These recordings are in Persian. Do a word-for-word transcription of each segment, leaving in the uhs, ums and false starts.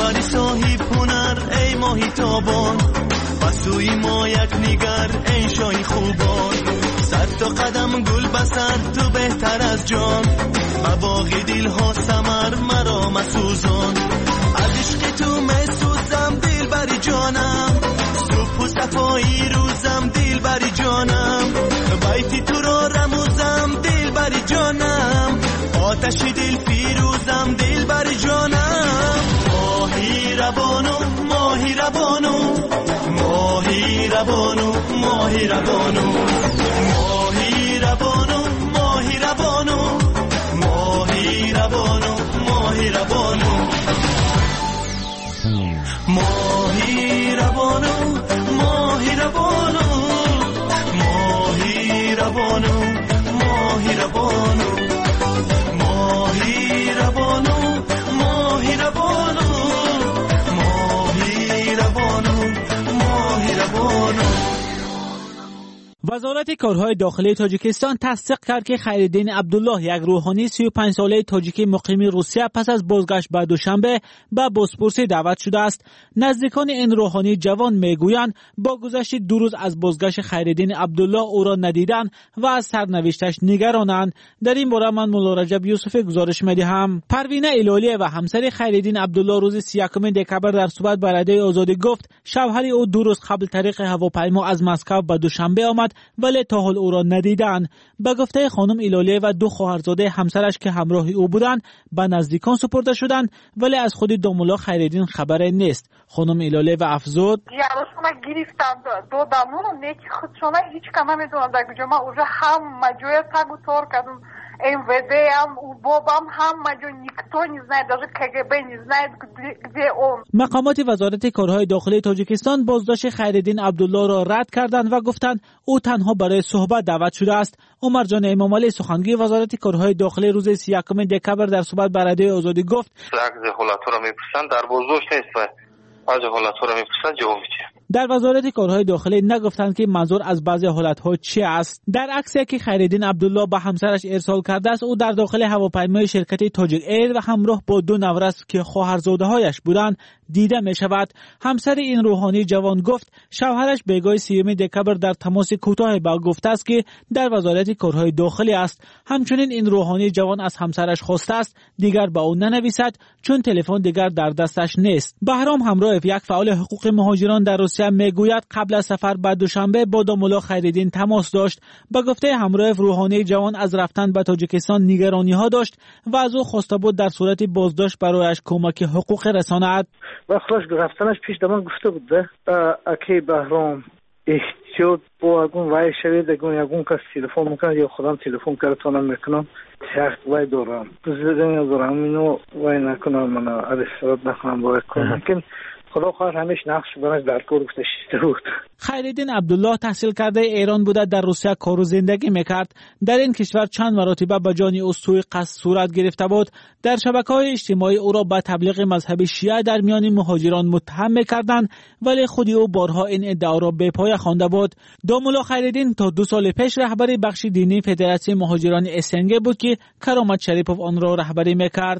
شوهری صاحب هنر ای ماهی تابان، بسوی ما یک نگر ای شای خوبان. صد تا قدم گل بسر تو بهتر از جان، مباغ دل ها سمر مرا مسوزان. از عشق تو مسوزم دل بری جانم، صبح و صفایی روزم دل بری جانم. بیتی تو را رموزم دل بری جانم، آتش دل فیروزم دل بری جانم. ماهی ربانو ماهی ربانو ماهی ربانو ماهی ربانو ماهی ربانو ماهی ربانو ماهی ربانو ماهی ربانو ماهی ربانو ماهی ربانو ماهی ربانو ماهی ربانو ماهی ربانو ماهی ربانو ماهی ربانو ماهی ربانو. وزارت کارهای داخلی تاجیکستان تصدیق کرد که خیرالدین عبدالله، یک روحانی سی و پنج ساله تاجیکی مقیم روسیه، پس از بازگشت به دوشنبه به بازپرسی دعوت شده است. نزدیکان این روحانی جوان میگویند با گذشت دو روز از بازگشت خیرالدین عبدالله او را ندیدند و از سرنوشتش نگرانند. در این باره من مولا رجب یوسف گزارش میدهم. پروینه ایلالیه و همسر خیرالدین عبدالله روز سی و یک دکبر در صحبت با رادیو آزادی گفت شوهر او دو روز قبل طریق هواپیما از مسکو به دوشنبه آمد ولی تا حال او را ندیدند. به گفته خانم ایلالیه و دو خواهرزاده همسرش که همراه او بودند به نزدیکان سپرده شدند ولی از خود دومولا خیرالدین خبری نیست. خانم ایلالیه و افزود یارشون گرفتم دو دامون نیکی خودشون هیچ کم نمیدونم در کجا. ما اونجا هم مجوی تگو تور کردم ام وی دی هم و بابام هم مجو نیکتو نیزناید даже که گ به نیزناید گده اون. مقامات وزارت کارهای داخلی تاجیکستان بازداشت خیرالدین عبدالله را رد کردند و گفتند او تنها برای صحبت دعوت شده است. عمر جان امامعلی سخنگوی وزارت کارهای داخلی روز سی و یک دکبر در صحبت با رادیو آزادی گفت عکس حالت‌ها را می‌پرسند در بازداشت نیست و از حالت‌ها را می‌پرسند جواب می‌دهند. در وزارت کارهای داخلی نگفتند که منظور از بعضی حالت‌ها چی است. در عکسی که خیرالدین عبدالله به همسرش ارسال کرده است او در داخل هواپیمای شرکت تاجیک ایر و همراه با دو نورس که خواهرزاده‌هایش بودند دیده می شود. همسر این روحانی جوان گفت شوهرش بیگاه سیوم دکبر در تماس کوتاه با گفته است که در وزارت کارهای داخلی است. همچنین این روحانی جوان از همسرش خواسته است دیگر با او ننویسد چون تلفن دیگر در دستش نیست. بهرام همراهیف یک فعال حقوق مهاجران در روسیه میگوید قبل از سفر به دوشنبه با دومولا خیرالدین تماس داشت. به گفته همراهیف روحانی جوان از رفتن به تاجیکستان نگرانی ها داشت و از او خواسته بود در صورت بازداشت برایش کمک حقوق رساند. و خلاص رفتنش پیش دمان گفته بود ده اکی بهرام احتیاط با اگون وای شوید اگون اگون کس تلفن میکنه یا خودم تلفن کارتونم میکنم سخت وای دارم بزدن دارم اینو وای نکنم من ارسالت نکنم باید کنم لیکن خدا خواهد همیش نقش برنش در کار گفته شیسته بود. خیرالدین عبدالله تحصیل کرده ایران بوده در روسیه کار و زندگی میکرد. در این کشور چند مرتبه به جان او سوء قصد صورت گرفته بود. در شبکه‌های اجتماعی او را به تبلیغ مذهب شیعه در میان مهاجران متهم میکردند ولی خود او بارها این ادعا را به پای خوانده بود. دومولا خیرالدین تا دو سال پیش رهبر بخش دینی فدراسیون مهاجران اسنگ بود که کرامت شریپوف آن را رهبری میکرد.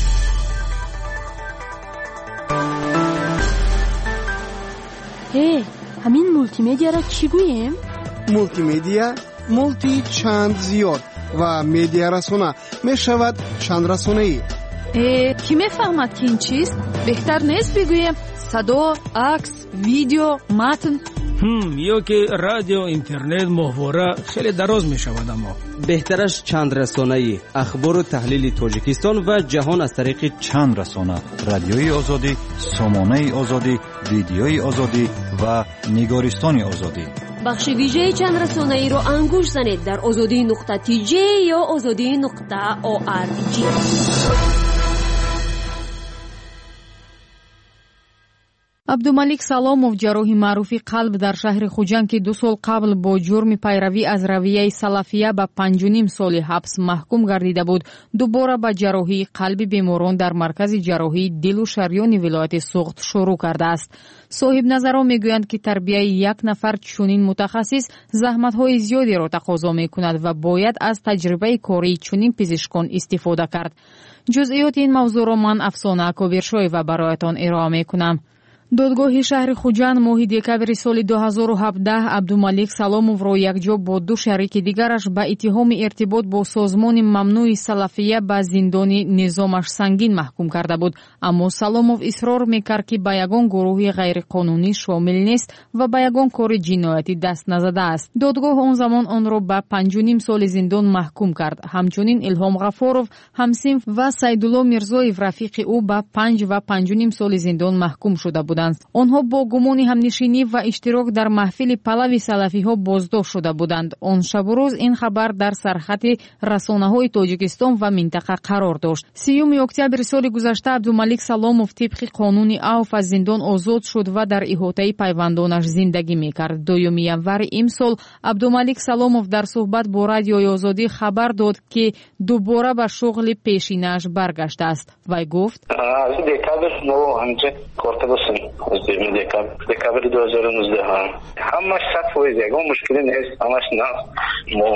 هی همین مولتی میدیا را چی گوییم؟ مولتی میدیا مولتی چند زیاد و میدیا رسانه می شود چند رسانه ای. کی میفهمد که این چیست؟ بهتر نیست بگوییم صدا، عکس، ویدیو، متن. هم یا که رادیو، اینترنت، محتوا خیلی دراز می شود. اما بهترش چند رسانه‌ای اخبار و تحلیل تاجیکستان و جهان از طریق چند رسانه: رادیوی آزادی، سامانه آزادی، ویدیوی آزادی و نگارستان آزادی. بخش ویژه چند رسانه‌ای رو انگوش زنید در آزادی نقطه تی جی یا آزادی نقطه او آر جی. абдумалик саломов ҷарроҳи маъруфи қалб дар шаҳри хуҷанд ки ду сол қабл бо ҷурми пайравӣ аз равияи салафия ба панҷу ним соли ҳабс маҳкум гардида буд, дубора ба ҷарроҳии қалби беморон дар маркази ҷарроҳии дилу шарёни вилояти Суғд шурӯъ кардааст. соҳибназарон мегӯянд ки тарбияи як нафар чунин мутахассис заҳматҳои зиёдеро тақозо мекунад ва бояд аз таҷрибаи кории чунин пизишкон истифода кард. ҷузъиёти ин мавзӯъро ман Афсона Акобиршоева бароятон ироа мекунам. додгоҳи шаҳри хуҷанд моҳи декабри соли ду ҳазору ҳабдаҳ абдумалик саломовро якҷо бо ду шарики дигараш ба иттиҳоми иртибот бо созмони мамнӯи салафия ба зиндони низомаш сангин маҳкум карда буд, аммо Саломов исрор мекард ки ба ягон гурӯҳи ғайриқонунӣ шомил нест ва ба ягон кори ҷиноятӣ даст назадааст. додгоҳ он замон онро ба панҷу ним соли зиндон маҳкум кард. ҳамчунин Илҳом Ғафоров ҳамсинф ва Сайдулло Мирзоев рафиқи ӯ ба панҷ ва панҷу ним соли зиндон маҳкум шуда буд. онҳо бо гумони ҳамнишинӣ ва иштирок дар маҳфили палави салафиҳо боздошт шуда буданд. он шабу рӯз ин хабар дар сархати расонаҳои Тоҷикистон ва минтақа қарор дошт. сеюми октябри соли гузашта Абдумалик Саломов тибқи қонуни Ауф аз зиндон озод шуд ва дар иҳотаи пайвандонаш зиндагӣ мекард. дуюми январи имсол Абдумалик Саломов дар суҳбат бо Радиои Озодӣ хабар дод ки дубора ба шуғли пешинааш баргаштааст. вай гуфт: аз декабр мо ҳамҷа корта босем аз декабр декабри ду ҳазору нуздаҳ ҳамаш сад фоиз ягон мушкиле нест, ҳамаш нав мо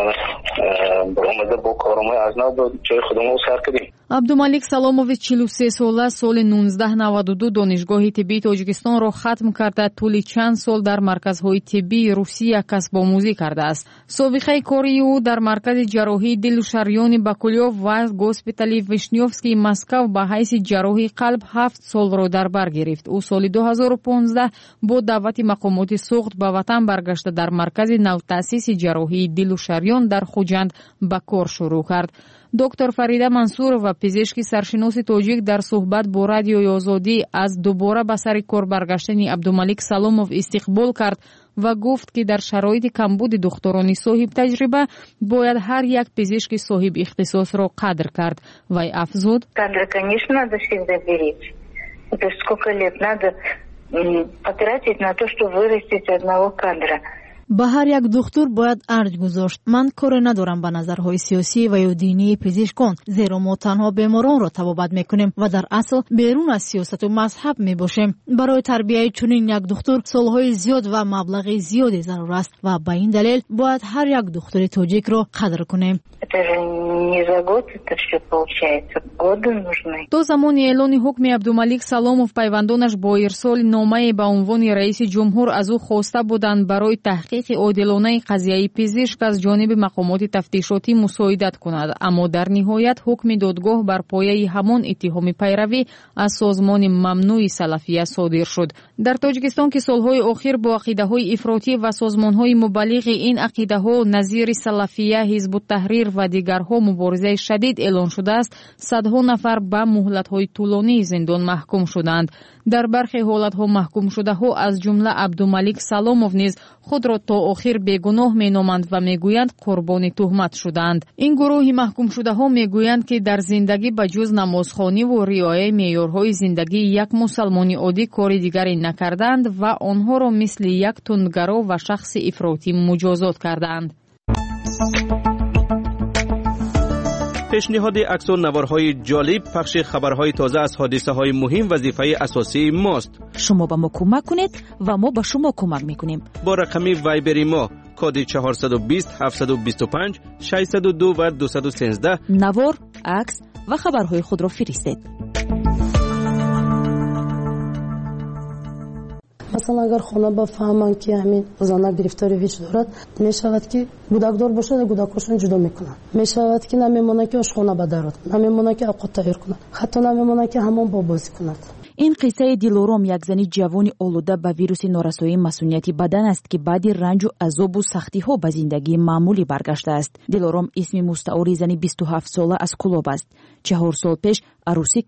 баромада бо корумои аз нав ба ҷои худамон сар кардем. абдумалик Саломови чилу се сола соли нуздаҳ наваду ду донишгоҳи тиббии Тоҷикистонро хатм карда тӯли чанд сол дар марказҳои тиббии Русия касбомӯзӣ кардааст. собиқаи кори ӯ дар маркази ҷарроҳии дилу шарёни Бакулёв ва госпитали Вишнёвскии Москав ба ҳайси ҷарроҳи қалб ҳафт солро дар бар гирифт. ӯ соли ду ҳазору понздаҳ бо даъвати мақомоти Суғд ба ватан баргашта дар маркази навтаъсиси ҷарроҳии дилу шарён дар Хуҷанд ба кор шурӯъ кард. доктор Фарида Мансурова, пизишки саршиноси тоҷик, дар суҳбат бо Радиои Озодӣ аз дубора ба сари кор баргаштани Абдумалик Саломов истиқбол кард ва гуфт ки дар шароити камбуди духтурони соҳиб таҷриба бояд ҳар як пизишки соҳиб ихтисосро қадр кард. вай афзуд: кадры, конечно, надо всегда беречь. Это сколько лет надо потратить на то, чтобы вырастить одного кадра. ба ҳар як духтур бояд арҷ гузошт. ман коре надорам ба назарҳои сиёсӣ ва ё динии пизишкон, зеро мо танҳо беморонро табобат мекунем ва дар асл берун аз сиёсату мазҳаб мебошем. барои тарбияи чунин як духтур солҳои зиёд ва маблағи зиёде зарур аст ва ба ин далел бояд ҳар як духтури тоҷикро қадр кунем. Это же не за год это все получается, годы нужны. то замони эълони ҳукми Абдумалик Саломов пайвандонаш бо ирсоли номае ба унвони раиси ҷумҳур аз ӯ хоста буданд барои таҳқиқ одилонаи қазияи пизишк аз ҷониби мақомоти тафтишотӣ мусоидат кунад, аммо дар ниҳоят ҳукми додгоҳ бар пояи ҳамон иттиҳоми пайравӣ аз созмони мамнӯи салафия содир шуд. дар Тоҷикистон ки солҳои охир бо ақидаҳои ифротӣ ва созмонҳои мубаллиғи ин ақидаҳо назири салафия, ҳизбу таҳрир ва дигарҳо муборизаи шадид эълон шудааст, садҳо нафар ба муҳлатҳои тӯлонии зиндон маҳкум шуданд. дар бархе ҳолатҳо маҳкумшудаҳо аз ҷумла Абдумалик Саломов низ худро то охир бегуноҳ меноманд ва мегӯянд қурбони туҳмат шуданд. ин гурӯҳи маҳкумшудаҳо мегӯянд ки дар зиндагӣ ба ҷуз намозхониву риояи меъёрҳои зиндагии як мусалмони оддӣ кори дигаре накарданд ва онҳоро мисли як тундгаро ва шахси ифротӣ муҷозот карданд. пешниҳоди аксу наварҳои ҷолиб, пахши хабарҳои тоза аз ҳодисаҳои муҳим вазифаи асосии мост. шумо ба мо кӯмак кунед ва мо ба шумо кӯмак мекунем. бо рақами вайбери мо коди чаҳорсаду бист ҳафтсаду бисту панҷ шашсаду ду ва дусаду сенздаҳ навор, акс ва хабарҳои худро фиристед. مثلا اگر خانه بفهمن که همین زنک گرفتاری ویچ دارد میشود که گودکدار باشد گودکاشون جدا میکنن، میشود که نمیمونه که آشخانه بدارد، نمیمونه که اوقات تیار کنند، حتی نمیمونه که همون با بازی کنند. این قصه دلارام یک زنی جوانی آلوده به ویروس نارسایی مسئولیتی بدن است که بعد رنج و عذاب و سختی ها به زندگی معمولی برگشته است. دلارام اسم مستعاری زنی بیست و هفت ساله از کلوب است. چهار سال پیش عروسی کرد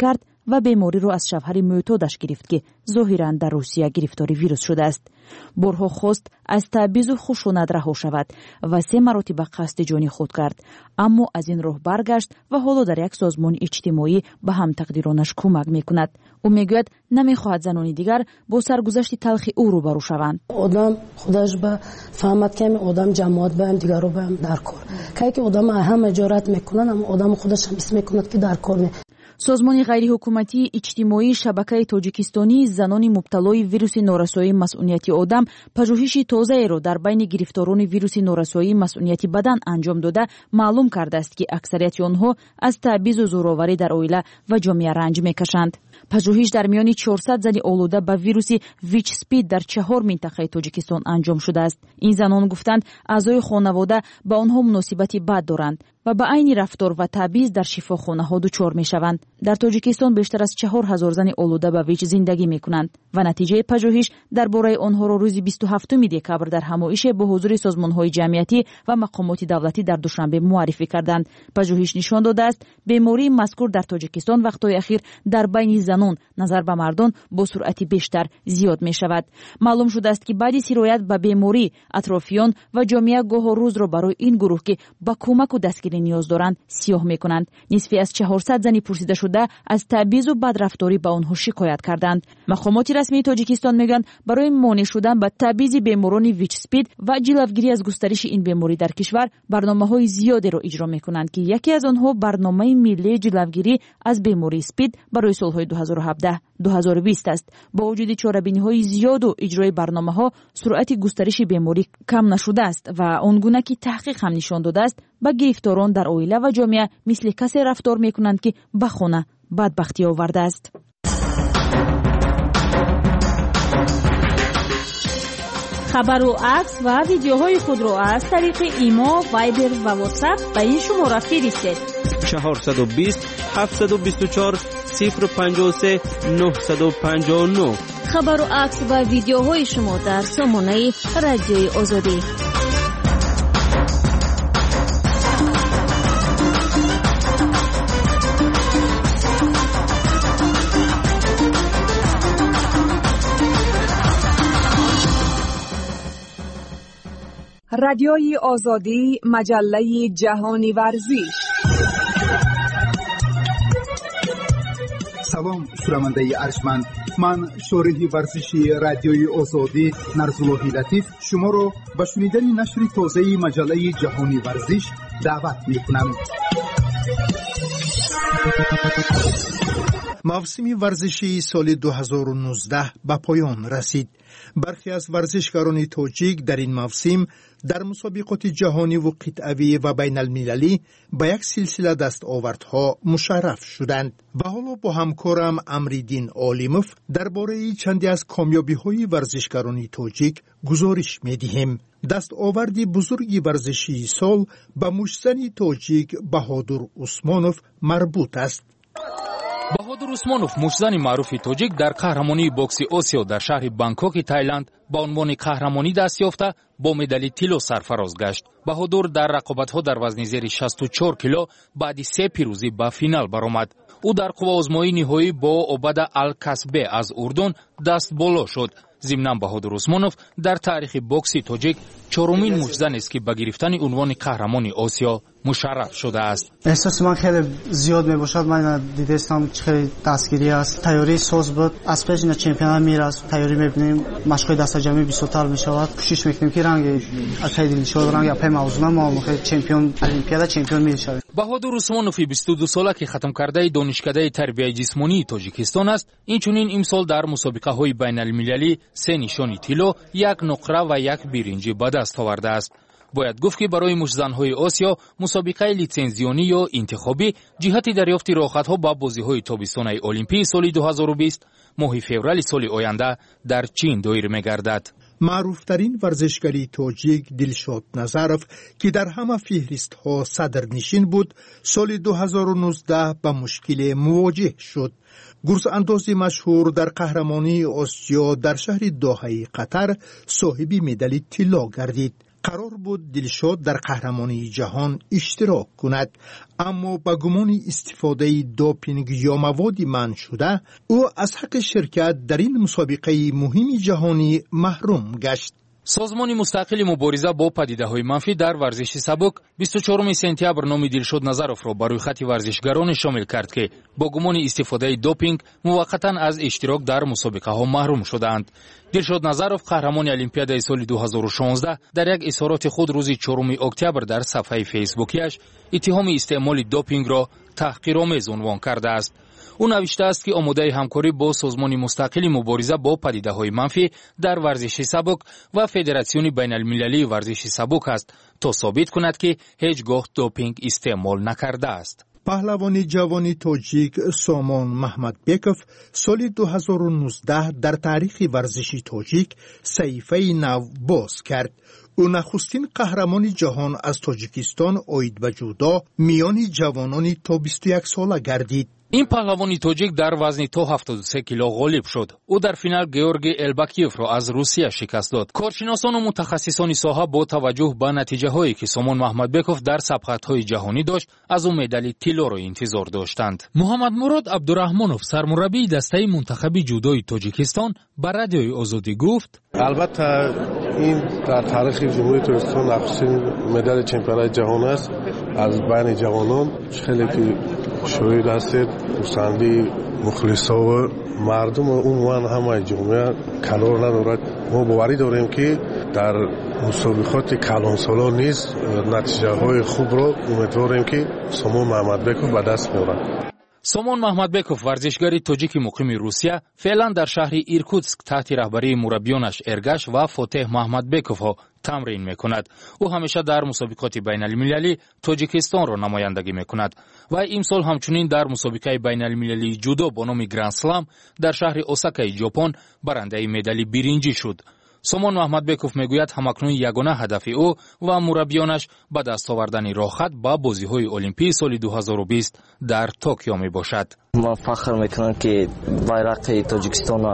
و بیماری را از شوهر معتادش گرفت که ظاهراً در روسیه گرفتاری ویروس شده است. برهو خواست از تبعیض و خشونت رها شود و سه مرتبه قصد جانی خود کرد، اما از این راه برگشت و حالا در یک سازمان اجتماعی به هم تقدیرانش کمک میکند. او میگوید نمیخواهد زنانی دیگر با سرگذشت تلخ او روبرو شوند. آدم خودش به فهمت که آدم جماعت به هم دیگر رو به هم در کار که که آدم همه جارت میکنن، اما آدم خودش هم اسم میکند که در کار. سازمان غیر حکومتی اجتماعی شبکه تاجیکستانی زنان مبتلای ویروس نورسایی مسئولیتی آدم پژوهش تازه را در بین گرفتاران ویروس نورسایی مسئولیتی بدن انجام داده معلوم کرده است که اکثریت آنها از تبعیض و زورآوری در عائله و جامعه رنج میکشند. پژوهش در میان چهارصد زن آلوده به ویروس ویچ سپید در چهار منطقه تاجیکستان انجام شده است. این زنان گفتند اعضای خانواده با آنها مناسبتی بد دارند و به عین رفتار و تبعیض در شفاخانه ها دچار می شوند. در تاجیکستان بیشتر از چهار هزار زن آلوده به ویچ زندگی می کنند و نتیجه پژوهش درباره آنها را روز بیست و هفتم دکبر در همایش با حضور سازمان های جمعیتی و مقامات دولتی در دوشنبه معرفی کردند. پژوهش نشان داده است بیماری مذکور در تاجیکستان وقتهای اخیر در بین زنان نظر به مردان با سرعت بیشتر زیاد می شود. معلوم شده است که بعد سرایت به بیماری اطرافیان و جامعه گاه روز را برای این گروه که با کمک و دستگیری نیاز دارند سیاه می کنند. نصفی از چهارصد زنی پرسیده شده از تبعیض و بدرفتاری با آنها شکایت کردند. مقامات رسمی تاجیکستان میگن برای مانع شدن به تبعیض بیماران ویچ سپید و جلوگیری از گسترش این بیماری در کشور برنامه‌های زیادی را اجرا میکنند که یکی از آنها برنامه ملی جلوگیری از بیماری سپید برای سالهای دو هزار و هفده دو هزار و بیست است. با وجود چاره‌بینی‌های زیاد و اجرای برنامه‌ها سرعت گسترش بیماری کم نشده است و آنگونه که تحقیق هم نشان داده است با گرفتاران در عائله و جامعه مثل کسی رفتار میکنند که به خانه بدبختی آورده است. خبر و عکس و ویدیوهای خود را از طریق ایما، وایبر و واتساپ به این شماره فرستید. چهارصد و بیست هفتصد و بیست و چهار صفر پنجاه و سه نهصد و پنجاه و نه. خبر و عکس و ویدیوهای شما در سامانه رادیوی آزادی. رادیوی آزادی، مجله جهانی ورزش. سلام شنونده ارجمند، من شارح ورزشی رادیوی آزادی نرزاللهی لطیف شما را به شنیدن نشر تازه مجله جهانی ورزش دعوت می‌کنم. موسم ورزشی سال دو هزار و نوزده به پایان رسید. برخی از ورزشکاران تاجیک در این موسم در مسابقات جهانی و قطعه‌ای و بین المللی به یک سلسله دستاوردها مشرف شدند. و حالا با همکارم امریدین عالموف درباره چندی از کامیابی‌های ورزشکاران تاجیک گزارش می‌دهیم. دستاورد بزرگی ورزشی سال به مشتزن تاجیک بهادر عثمانوف مربوط است. بهادر عثمانوف مشتزن معروف تاجیک در قهرمانی بوکس آسیا در شهر بانکوک تایلند با عنوان قهرمانی دست یافته با مدال طلا سرفراز گشت. بهادر در رقابت‌ها در وزن زیر شصت و چهار کیلو بعد سه پیروزی به فینال برآمد. او در قوه آزمایی نهایی با عبد الکسبه از اردن دست بالا شد. ضمناً بهادر عثمانوف در تاریخ بوکس تاجیک چهارمین مشتزن است که به گرفتن عنوان قهرمان آسیا مشرف شده است. احساس من خیلی زیاد میباشد. من دیدستم خیلی دستگیری است. تیاری ساز بود. از پیش نه چمپیون میراست. تیاری میبینیم مشق دست جمعی بیست‌تر میشود. کوشش میکنیم که رنگ اکیدی نشود رنگ پای موضوع ما موقع چمپیون المپیاد چمپیون میشویم. بهادر عثمانوف بیست و دو ساله که ختم کرده دانشکده تربیت جسمانی تاجیکستان است. اینچنین امسال در مسابقه های بین المللی سه نشانی طلا، یک نقره و یک برنج به دست آورده است. باید گفت که برای مشتزن‌های آسیا مسابقه لیسنزیونی یا انتخابی جهت دریافت راحت‌ها با بازی‌های تابستان المپیک سال دو هزار و بیست ماه فوریه سال آینده در چین دایر می‌گردد. معروفترین ورزشکاری تاجیک دلشاد نظرف که در همه فهرست‌ها صدرنشین بود، سال دو هزار و نوزده با مشکل مواجه شد. گرزانداز مشهور در قهرمانی آسیا در شهر دوحه قطر صاحب مدال طلا گردید. قرار بود دلشاد در قهرمانی جهان اشتراک کند، اما با گمان استفاده دوپینگ یا مواد منع شده او از حق شرکت در این مسابقه مهم جهانی محروم گشت. سازمان مستقل مبارزه با پدیده‌های منفی در ورزش سبک بیست و چهارم سپتامبر نام دلشاد نظرов را بر روی خط ورزشگران شامل کرد که با گمان استفاده دوپینگ موقتا از اشتراک در مسابقه ها محروم شدند. دلشاد نظرов قهرمان المپیادای سال دو هزار و شانزده در یک اظهارات خود روز چهارم اکتبر در صفحه فیسبوکیش اتهام استعمال دوپینگ را تحقیرآمیز عنوان کرده است. او نوشته است که آماده همکاری با سازمان مستقل مبارزه با پدیده‌های منفی در ورزش سبک و فدراسیون بین المللی ورزش سبک است تا ثابت کند که هیچگاه دوپینگ استعمال نکرده است. پهلوان جوان تاجیک سامان محمدبکov سال دو هزار و نوزده در تاریخ ورزش تاجیک صحیفه نو باز کرد. او نخستین قهرمان جهان از تاجیکستان آید به جودو میان جوانان تا بیست و یک ساله گردید. این پهلوان تاجیک در وزن تا هفتاد و سه کیلو غالب شد. او در فینال گیورگی الباکیف را از روسیه شکست داد. کارشناسان و متخصصان ساحه با توجه به نتیجه هایی که سامان محمدبکov در سبقت های جهانی داشت از او مدال طلا را انتظار داشتند. محمد مراد عبدالرحمنов سرمربی دسته منتخب جودوی تاجیکستان به رادیوی آزادی گفت: البته این در تاریخ جمهوری تاجیکستان نخستین مدال چمپیونات جهان است. از بین جوانان خیلی که شاهد هستید دوستاندی مخلصا و مردم عموما همه جامعه کنار ندارد. ما باوری داریم که در مسابقات کلانسالا نیز نتیجه های خوب را امیدواریم که سامان محمدبکov به دست میارد. سامان محمدبکov ورزشگری تاجیک مقیم روسیه فعلا در شهر ایرکوتسک تحت رهبری مربیانش ارگش و فاتح محمدبکov ها تمرین میکند. او همیشه در مسابقات بین المللی تاجیکستان را نمایندگی میکند و امسال همچنین در مسابقه بین المللی جودو با نام گرند سلام در شهر اوساکای ژاپن برنده مدال برنجی شد. سامان محمدبکov میگوید همکنون یگانه هدف او و مربیانش به دست آوردن راحت به بازی‌های المپی سال دو هزار و بیست در توکیو میباشد. ما فخر میکنم که بیرق تاجیکستان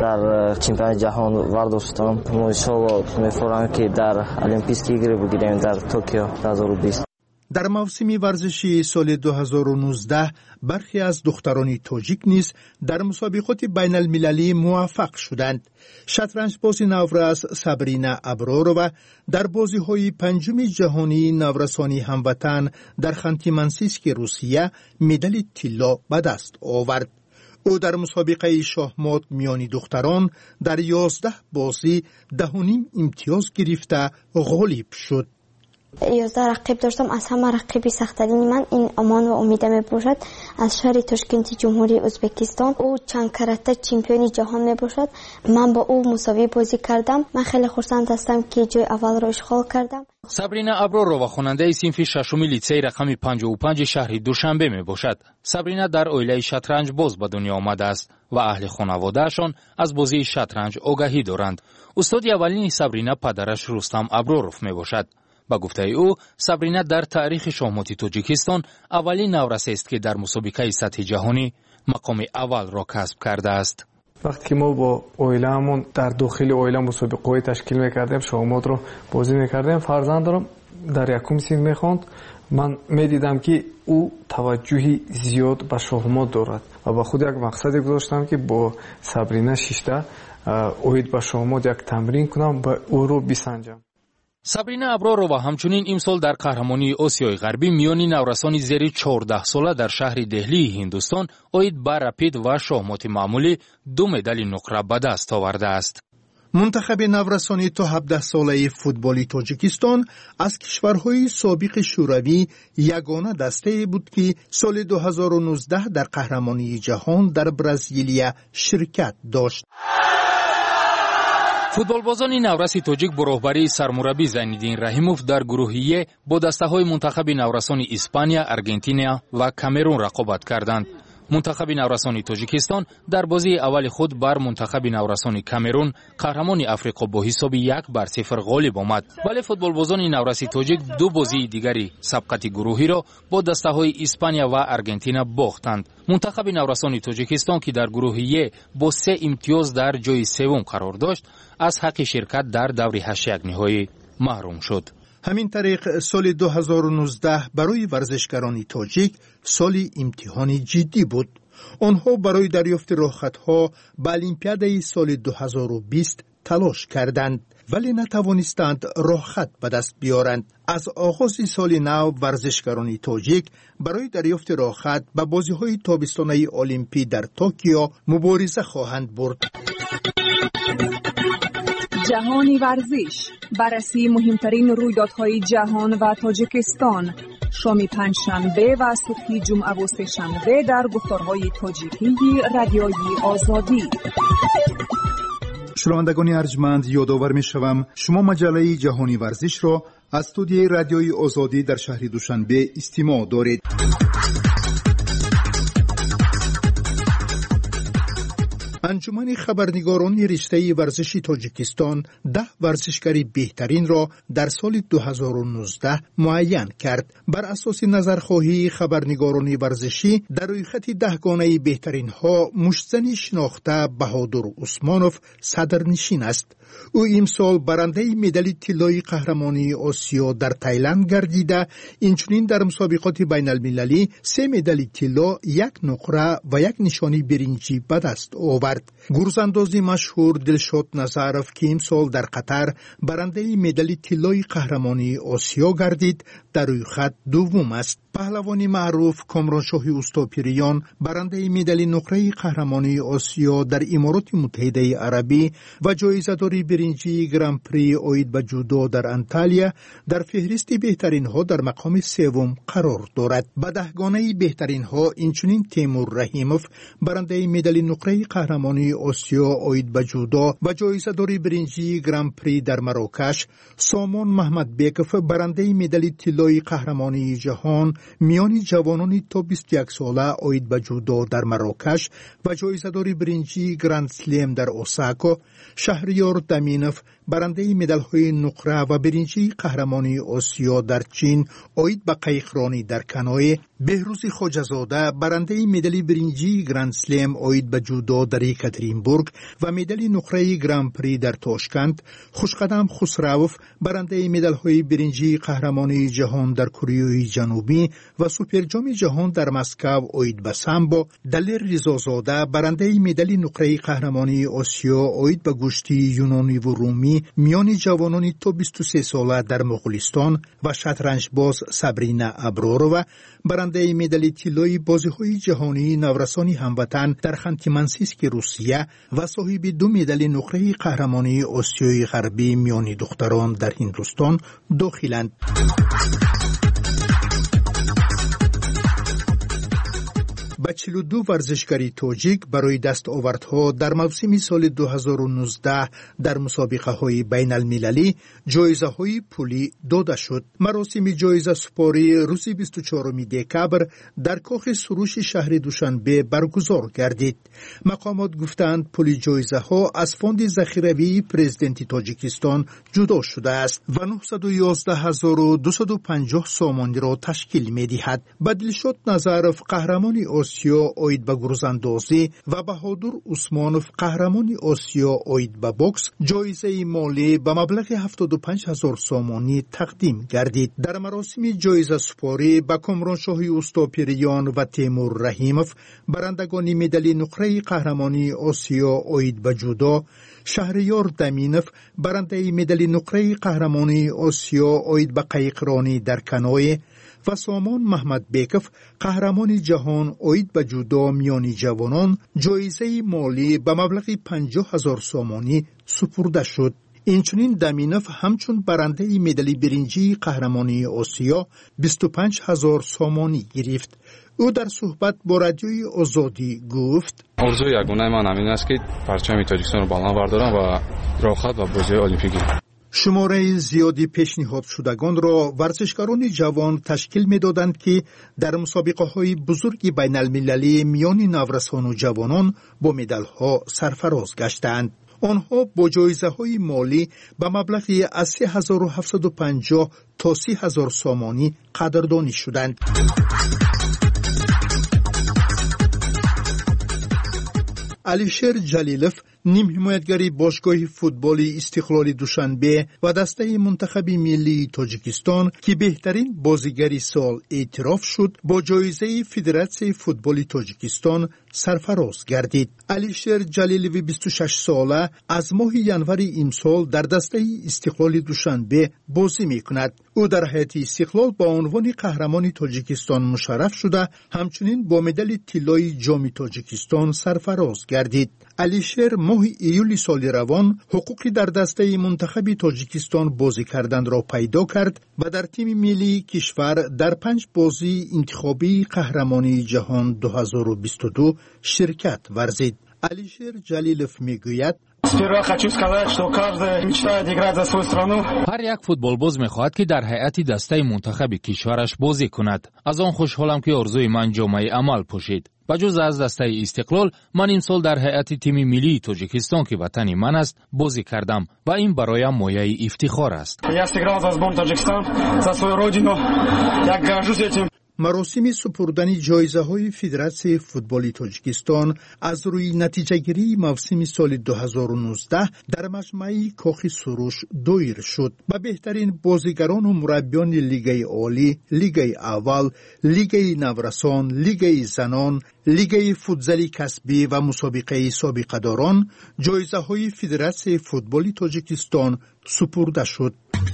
در چمپیونات جهان برداشتم. ما انشاءالله می‌فرماییم که در المپیک ایگری بگیریم در توکیو دو هزار و بیست. در موسم ورزشی سال دو هزار و نوزده برخی از دختران تاجیک نیز در مسابقات بین المللی موفق شدند. شطرنج باز نورس سابرینا ابرارova در بازی های پنجم جهانی نورسانی هموطن در خانتی منسیسک روسیه مدال طلا به دست آورد. او در مسابقه شاهمات میان دختران در یازده بازی ده و نیم امتیاز گرفته غالب شد. یازده رقیب داشتم. از همه رقیبی سخت‌ترین من این امان و امیده می باشد از شهر تاشکند جمهوری ازبکستان. او چند کرته چمپیون جهان می باشد. من با او مساوی بازی کردم. من خیلی خرسند هستم که جای اول را اشغال کردم. سابرینا ابرارova خواننده صنف ششم لیسه رقم پنجاه و پنج شهر دوشنبه می باشد. سابرینا در عائله شطرنج باز به دنیا آمده است و اهل خانواده‌شان از بازی شطرنج آگاهی دارند. استاد اولین سابرینا پدرش رستم ابراروف می باشد. با گفته او سابرینا در تاریخ شاهمات تاجیکستان اولین نورس است که در مسابقه سطح جهانی مقام اول را کسب کرده است. وقتی که ما با اویلمون در داخل اویلم مسابقه تشکیل میکردیم شاهمات رو بازی میکردیم، فرزندم در یکم سین میخوند. من میدیدم که او توجهی زیاد به شاهمات دارد و با خود یک مقصد گذاشتم که با سابرینا شیشته اوید به شاهمات یک تمرین کنم و او رو بسنجم. سابرینا ابرارova همچنین امسال در قهرمانی آسیای غربی میان نورسان زیر چهارده ساله در شهر دهلی هندوستان آید به رپید و شاهمات معمولی دو مدال نقره به دست آورده است. منتخب نورسانی تا هفده ساله فوتبالی تاجیکستان از کشورهای سابق شوروی یگانه دسته بود که سال دو هزار و نوزده در قهرمانی جهان در برزیلیا شرکت داشت. فوتبالبازان نورس تاجیک با راهبری سرمربی زینالدین رحیموف در گروهی با دسته‌های منتخب نورسان اسپانیا، آرژانتین و کامرون رقابت کردند. منتخب نورسان تاجیکستان در بازی اول خود بر منتخب نورسان کامرون قهرمان افریقا با حساب یک بر صفر غالب آمد. ولی فوتبالبازان نورس تاجیک دو بازی دیگری سبقت گروهی را با دسته‌های اسپانیا و آرژانتین باختند. منتخب نورسان تاجیکستان که در گروهی با سه امتیاز در جای سوم قرار داشت، از حق شرکت در دور هشت یک نهایی محروم شد. همین طریق سال دو هزار و نوزده برای ورزشکاران تاجیک سال امتحانی جدی بود. آنها برای دریافت راهخطها به المپیادای سال دو هزار و بیست تلاش کردند ولی نتوانستند راهخط به دست بیارند. از آغاز سال نو ورزشکاران تاجیک برای دریافت راهخط به بازی‌های تابستانه المپی در توکیو مبارزه خواهند برد. جهانی ورزش، بررسی مهمترین رویدادهای جهان و تاجیکستان، شام پنجشنبه و صبح جمعه و سه‌شنبه در گفتارهای تاجیکی رادیوی آزادی. شنوندگان ارجمند، یادآور می‌شوم شما مجله جهانی ورزش را از استودیوی رادیوی آزادی در شهر دوشنبه استماع دارید. انجمن خبرنگاران رشته ورزشی تاجیکستان ده ورزشکار بهترین را در سال دو هزار و نوزده معین کرد. بر اساس نظرخواهی خبرنگاران ورزشی در روی خط دهگانه بهترین ها مشتزن شناخته بهادر عثمانوف صدرنشین است. او امسال برنده مدال طلای قهرمانی آسیا در تایلند گردیده، اینچنین در مسابقات بین المللی سه مدال طلا، یک نقره و یک نشانی برنجی به دست آورد. گرزاندازی مشهور دلشاد نظرف که امسال در قطر برنده مدال طلای قهرمانی آسیا گردید در روی خط دوم است. پهلوانی معروف کامرانشاه اوستاپیریان برنده مدال نقره قهرمانی آسیا در امارات متحده عربی و جایزه‌دار برنجی گران پری اوید به جودو در انتالیا در فهرست بهترین ها در مقام سوم قرار دارد. به دهگانه بهترین ها اینچنین تیمور رحیموف برنده مدال نقره قهرمانی آسیا اوید به جودو و جایزه‌دار برنجی گران پری در مراکش، سامان محمد بیکف برنده مدال طلای قهرمانی جهان میان جوانان تا بیست و یک ساله اوید به جودو در مراکش و جایزه‌دار برنجی گراند سلم در اوساکا، شهریار دمینوف برنده مدال‌های نقره و برنجی قهرمانی آسیا در چین اوید به قایقرانی در کنوی، بهروز خواجه‌زاده برنده مدال برنجی گراند سلم اوید به جودو در یکاترینبورگ و مدال نقره گران پری در تاشکند، خوشقدم خسروف برنده مدال‌های برنجی قهرمانی جهان در کره جنوبی و سوپر جام جهان در مسکو اوید به سامبو، دلیر رضازاده برنده مدال نقره قهرمانی آسیا اوید به گشتی یونانی و رومی میان جوانان تا بیست و سه ساله در مغولستان و شطرنج باز سابرینا ابرارова برنده مدال طلای بازی‌های جهانی نورسانی هموطن در خانتی-مانسیسک روسیه و صاحب دو مدال نقره قهرمانی آسیای غربی میان دختران در هندوستان داخلند. با چهل و دو ورزشکاری تاجیک برای دستاوردها در موسم سال دو هزار و نوزده در مسابقه های بین المللی جایزه های پولی داده شد. مراسم جایزه سپاری روز بیست و چهارم دکبر در کاخ سروش شهر دوشنبه برگزار گردید. مقامات گفتند پول جایزه ها از فوند ذخیروی پرزیدنت تاجیکستان جدا شده است و نهصد و یازده هزار و دویست و پنجاه سامانی را تشکیل می دهد. بدلشاد نظرف قهرمانی آسیا اوید به گرزاندازی و بهادر عثمانوف قهرمانی آسیا اوید به بوکس جایزه مالی به مبلغ هفتاد و پنج هزار سامانی تقدیم گردید. در مراسم جایزه سپاری به کامرانشاه اوستاپیریان و تیمور رحیموف برندگان مدال نقره قهرمانی آسیا اوید به جودو، شهریار دمینوف برنده مدال نقره قهرمانی آسیا اوید به قایقرانی در کنوی و سامان محمد بیکف قهرمان جهان اوید به جودو میان جوانان جایزه مالی به مبلغ پنجاه هزار سامانی سپرده شد. اینچنین دمینوف همچون برنده مدال برنجی قهرمانی آسیا بیست و پنج هزار سامانی گرفت. او در صحبت با رادیوی آزادی گفت: آرزوی یگانه من همین است که پرچم تاجیکستان رو بالا بردارم و راحت و بازی المپیک گیرم. شماره زیادی پیشنهاد شدگان را ورزشکاران جوان تشکیل می‌دادند که در مسابقه‌های بزرگ بین المللی میان نورسان و جوانان با مدال‌ها سرفراز گشتند. آنها با جایزه‌های مالی به مبلغی از سه هزار و هفتصد و پنجاه تا سی هزار سامانی قدردانی شدند. علیشیر جلیلوف نیم حمایتگری باشگاه فوتبال استقلال دوشنبه و دسته منتخب ملی تاجیکستان که بهترین بازیگر سال اعتراف شد با جایزه فدراسیون فوتبال تاجیکستان سرفراز گردید. علیشیر جلیلوی بیست و شش ساله از ماه ینور امسال در دسته استقلال دوشنبه بازی میکند. او در هیئت استقلال با عنوان قهرمان تاجیکستان مشرف شده، همچنین با مدال طلای جام تاجیکستان سرفراز گردید. علیشیر ماه ایول سال روان حقوقی در دسته منتخب تاجیکستان بازی کردن را پیدا کرد و در تیم ملی کشور در پنج بازی انتخابی قهرمانی جهان دو هزار و بیست و دو شرکت ورزید. علیشیر جلیلوف میگوید: هر یک فوتبالباز میخواهد که در هیئت دسته منتخب کشورش بازی کند. از آن خوشحالم که آرزوی من جامعه عمل پوشید. بجز از دسته استقلال، من امسال در هیئت تیم ملی تاجیکستان که وطن من است بازی کردم و این برایم مایه افتخار است. مراسم سپردن جایزه های فدراسیون فوتبال تاجیکستان از روی نتیجه گیری موسم سال دو هزار و نوزده در مجمع کاخ سروش دایر شد و بهترین بازیگران و مربیان لیگ عالی، لیگ اول، لیگ نورسان، لیگ زنان، لیگ فوتزال کسبی و مسابقه سابقه داران جایزه های فدراسیون فوتبال تاجیکستان سپرده شد.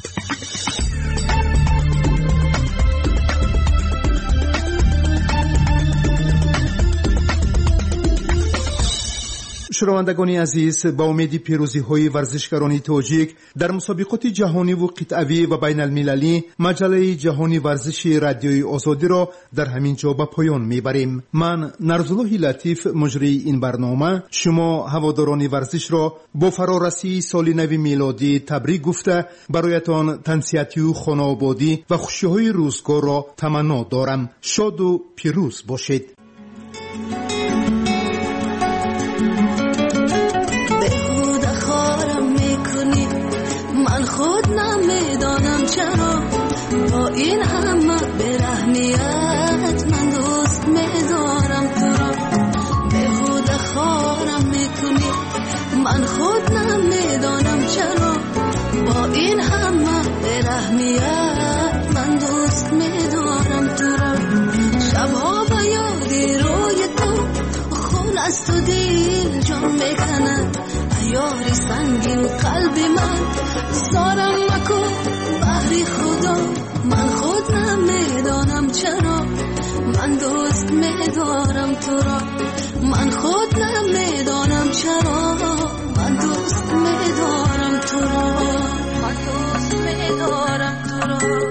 شنوندگان عزیز، با امید پیروزی های ورزشکاران تاجیک در مسابقات جهانی و قطعوی و بین المللی، مجله جهانی ورزش رادیوی آزادی را در همین جا به پایان میبریم. من نرزالله لطیف مجری این برنامه شما هواداران ورزش را با فرارسی سال نو میلادی تبریک گفته برایتان تنصیحاتی و خانوادگی و خوشی های روزگار را تمنا دارم. شاد و پیروز باشید. خود نمیدانم چرا با این همه برهمیت من دوست میدارم تو را. بهوده خارم میکنی، من خود نمیدانم چرا با این همه برهمیت من دوست میدارم تو را. شبها با یادی روی تو خون از تو دل جان میکند، یاری سنگین قلبی من زارم مکن بحری خدا. من خود نمیدانم چرا من دوست میدارم تو را. من خود نمیدانم چرا من دوست میدارم تو را. من دوست میدارم تو را.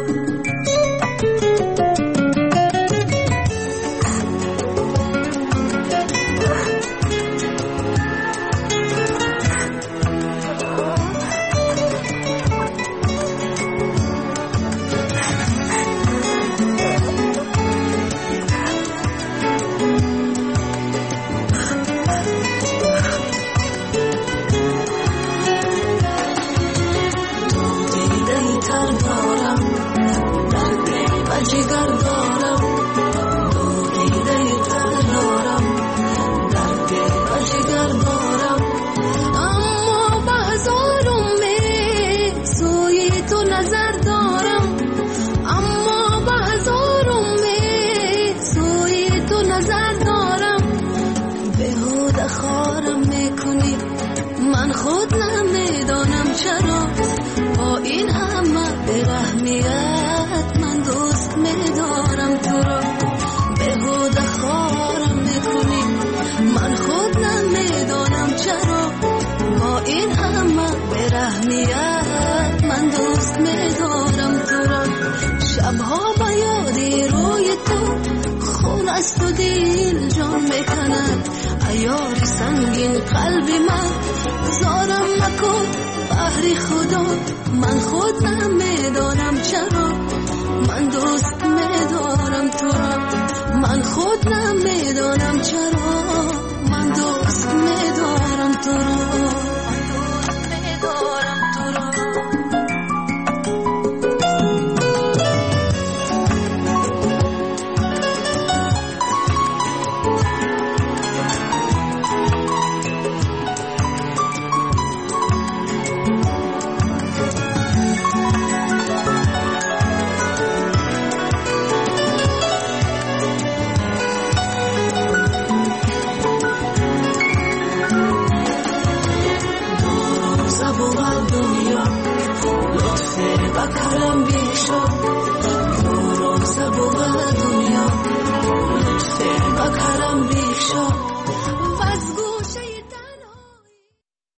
شبها با یادی روی تو خون از تو دل جان میکند، عیاری سنگین قلبی من زارم مکن بحری خدا. من خود نمیدانم چرا من دوست میدارم تو را. من خود نمیدانم چرا من دوست میدارم تو را. من دوست میدارم تو را. بکرم بیشا روزه بود دنیا لطفه بکرم بیشا